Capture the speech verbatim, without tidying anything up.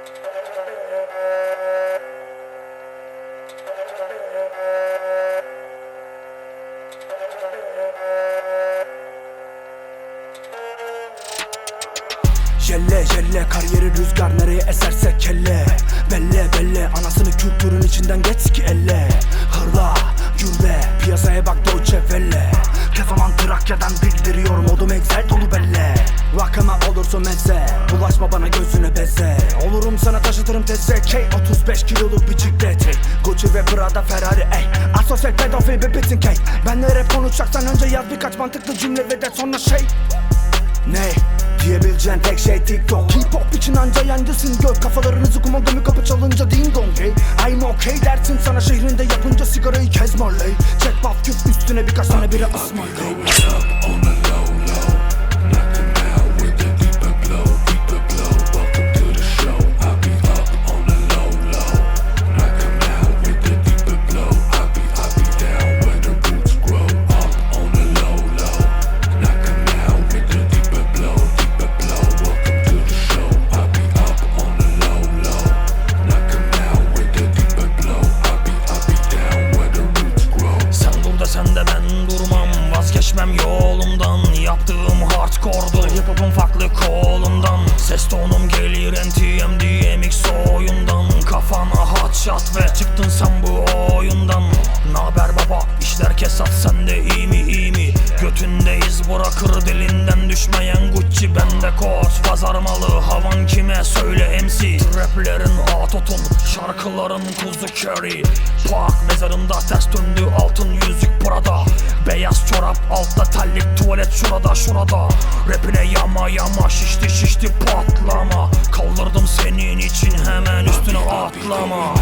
Jelle jelle kariyeri rüzgar nereye eserse kelle. Belle belle anasını kültürün içinden geç ki elle. Hırla gürle piyasaya bak Deutsche Welle. Ne zaman Trakya'dan bildiriyorum modum Excel dolu belle. Vakama olursa meze bulaşma bana gözüne beze. Olurum sana taşıtırım teze K otuz beş kiloluk bir ciklet. Gucci ve Prada Ferrari ey. Asosyal pedofil bir bitin key. Benle rap konuşacaksan önce yaz birkaç mantıklı cümle ve de sonra şey. Ne? Diyebileceğin tek şey TikTok. K-pop için anca yancısın gök. Kafalarınızı kumandamı kapı çalınca ding dong hey. I'm okay dersin sana şehrinde yapınca sigarayı kez Marley. Çek baf küp üstüne birkaç tane bira ısmarlay. Vazgeçmem yolumdan, yaptığım hardcore'dur hip-hop'un farklı kolundan. Ses tonum gelir N T M D M X oyundan. Kafana hotshot ve çıktın sen bu oyundan. Naber baba, işler kesat, sende iyi mi iyi mi? Götünde iz bırakır dilinden düşmeyen Gucci bende koç. Pazar malı havan kime söyle M C. Raplerin atotun, şarkıların kuzu curry. Park mezarında ters döndü altın yüzük Prada. Beyaz çorap altta terlik tuvalet şurada şurada. Rapine yama yama şişti şişti patlama. Kaldırdım senin için hemen üstüne atlama.